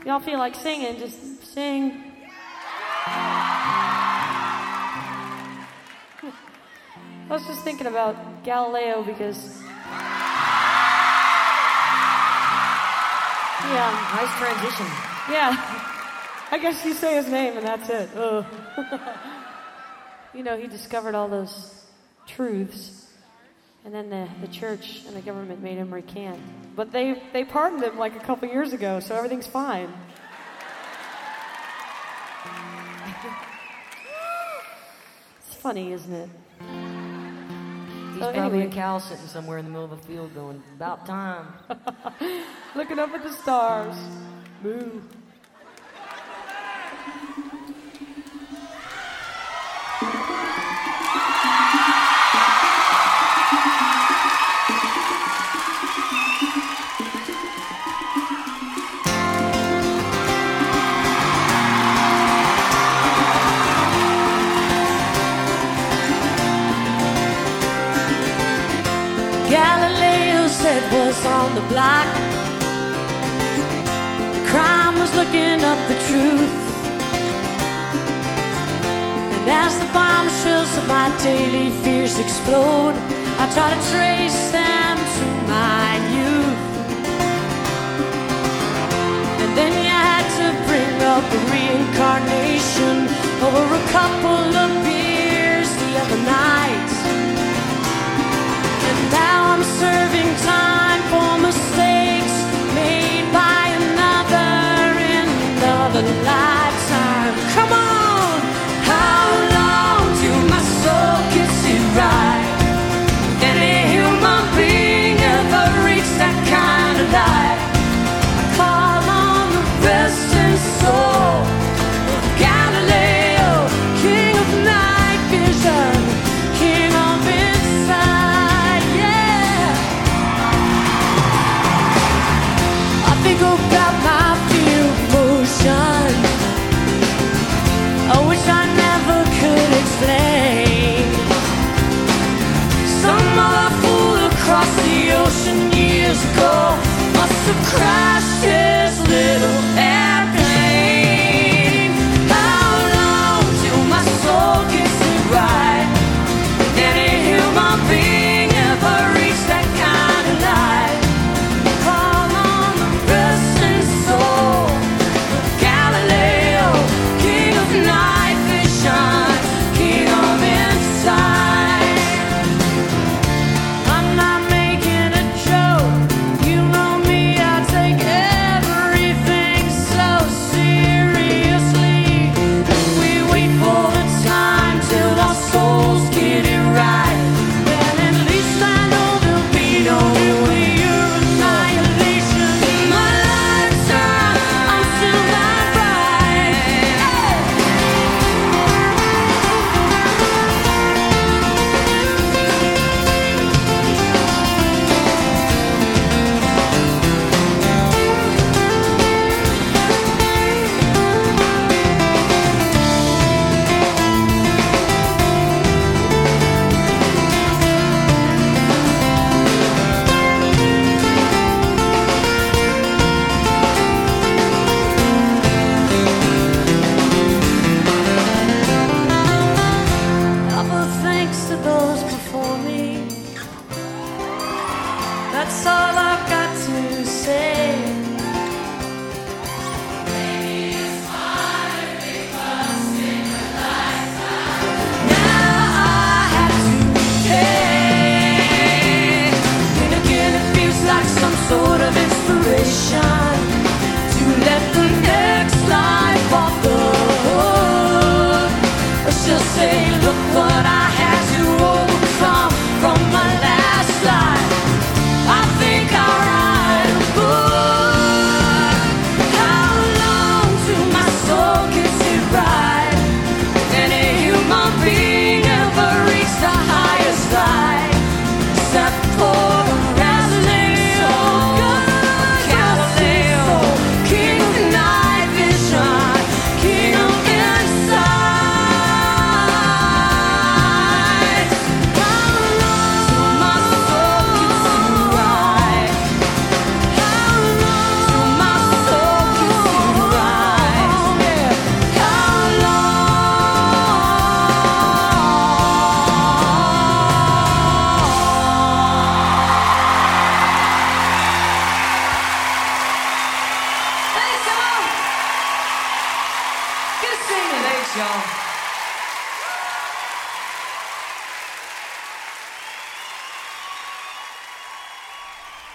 y'all feel like singing, just sing. I was just thinking about Galileo because... Yeah. Nice transition. Yeah. I guess you say his name and that's it. You know, he discovered all those truths, and then the church and the government made him recant. But they pardoned him like a couple years ago, so everything's fine. It's funny, isn't it? He's probably a cow sitting somewhere in the middle of a field going, about time. Looking up at the stars. Moo. Galileo's head was on the block. Crime was looking up the truth. And as the bombshells of my daily fears explode, I try to trace them to my youth. And then you had to bring up a reincarnation over a couple of beers the other night. And now I'm serving time for mistakes made by another in another lifetime. Come on! How long till my soul gets it right? Any human being ever reach that kind of life? I call on the resting soul of Galileo, king of night vision, king of insight. Think about my fear of motion, which I never could explain. Some other fool across the ocean years ago must have crashed